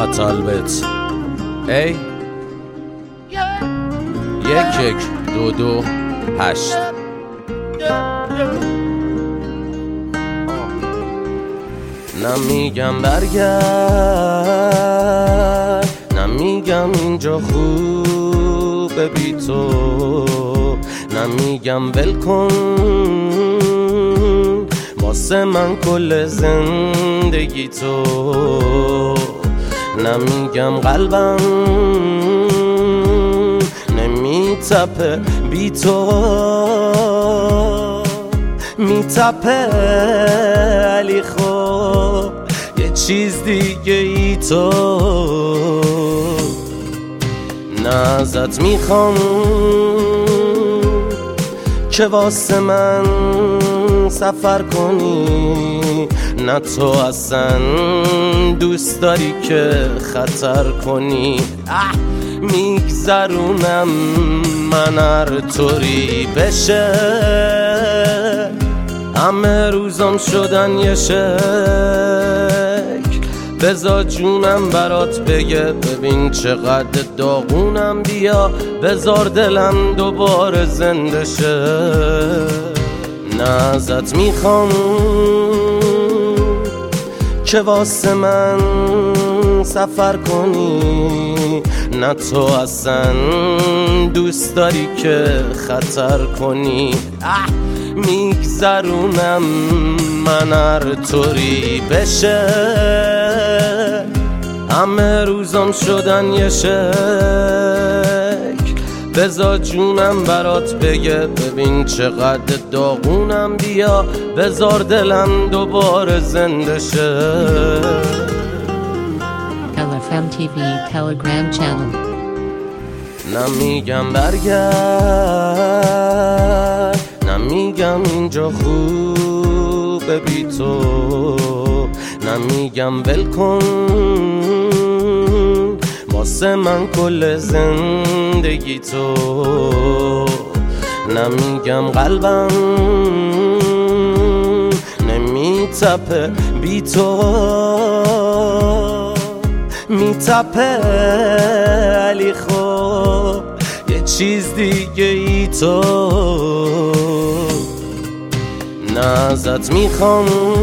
طلبت ای 1122 نمیگم برگرد، نمیگم اینجا خوبه بی تو، نمیگم ول کن واسه من کل زندگی تو، نمیگم قلبم نمیتپه بی تو، میتپه علی خب یه چیز دیگه ای تو، نه ازت میخوام که واسه من سفر کنی، نه تو اصلا دوست داری که خطر کنی، میگذرونم من هر طوری بشه، همه روزام شدن یه شکل، بذار جونم برات بگه ببین چقدر داغونم، بیا بذار دلم دوباره زنده شه، نه ازت میخوام که واسه من سفر کنی، نه تو اصلا دوست داری که خطر کنی، میگذرونم من هر طوری بشه، همه روزام شدن یه شکل، بذار جونم برات بگه ببین چقدر داغونم، بیا بذار دلم دوباره زنده شه. LFM TV Telegram channel. نمیگم برگرد، نمیگم اینجا خوبه بی تو، نمیگم ول کن واسه من کل زندگی تو، نمیگم قلبم نمیتپه بی تو، میتپه علی خب یه چیز دیگه ای تو، نه ازت میخوام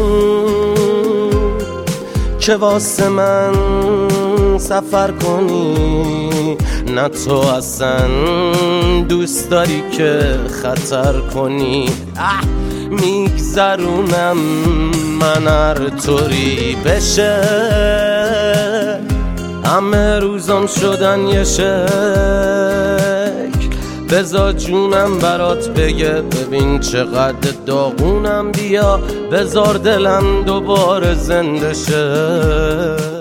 که واسه من سفر کنی، نه تو اصلا دوست داری که خطر کنی، میگذرونم من هر طوری بشه، همه روزام شدن یه شکل، بذار جونم برات بگه ببین چقدر داغونم، بیا بذار دلم دوباره زنده شه.